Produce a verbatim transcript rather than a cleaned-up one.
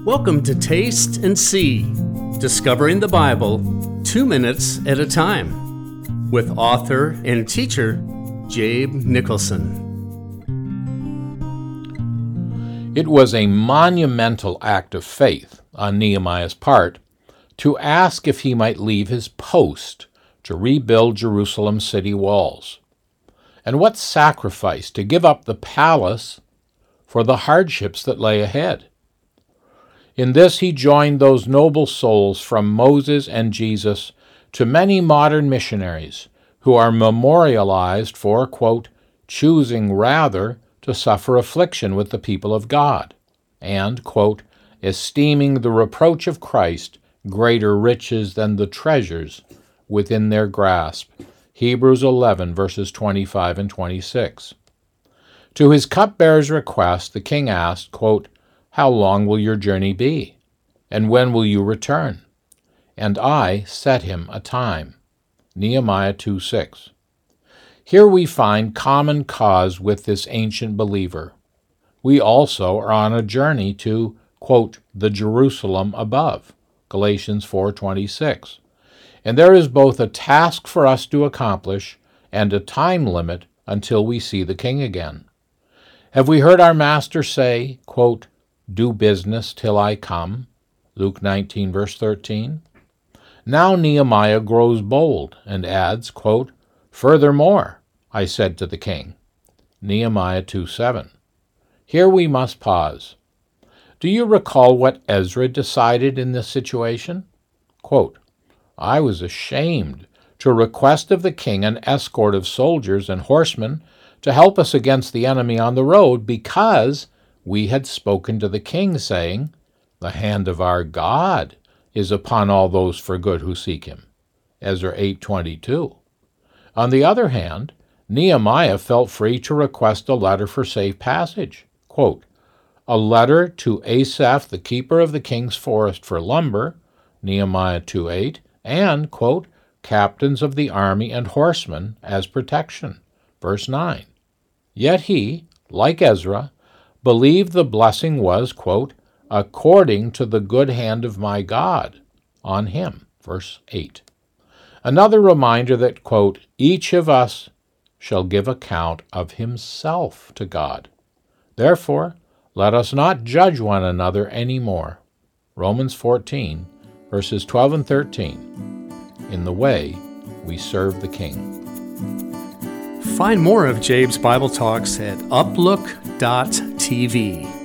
Welcome to Taste and See, Discovering the Bible two minutes at a time, with author and teacher Jabe Nicholson. It was a monumental act of faith on Nehemiah's part to ask if he might leave his post to rebuild Jerusalem's city walls. And what sacrifice to give up the palace for the hardships that lay ahead. In this he joined those noble souls from Moses and Jesus to many modern missionaries who are memorialized for, quote, choosing rather to suffer affliction with the people of God, and, quote, esteeming the reproach of Christ greater riches than the treasures within their grasp. Hebrews eleven, verses twenty-five and twenty-six. To his cupbearer's request, the king asked, quote, how long will your journey be? And when will you return? And I set him a time. Nehemiah two six. Here we find common cause with this ancient believer. We also are on a journey to, quote, the Jerusalem above, Galatians four twenty-six. And there is both a task for us to accomplish and a time limit until we see the king again. Have we heard our master say, quote, do business till I come, Luke nineteen, verse thirteen? Now Nehemiah grows bold and adds, quote, furthermore, I said to the king, Nehemiah two seven. Here we must pause. Do you recall what Ezra decided in this situation? Quote, I was ashamed to request of the king an escort of soldiers and horsemen to help us against the enemy on the road, because we had spoken to the king, saying, the hand of our God is upon all those for good who seek him. Ezra eight twenty-two. On the other hand, Nehemiah felt free to request a letter for safe passage. Quote, a letter to Asaph, the keeper of the king's forest for lumber, Nehemiah two eight, and, quote, captains of the army and horsemen as protection, verse nine. Yet he, like Ezra, believed the blessing was, quote, according to the good hand of my God on him, verse eight. Another reminder that, quote, each of us shall give account of himself to God. Therefore, let us not judge one another any more. Romans fourteen, verses twelve and thirteen, in the way we serve the King. Find more of Jabe's Bible Talks at uplook dot t v.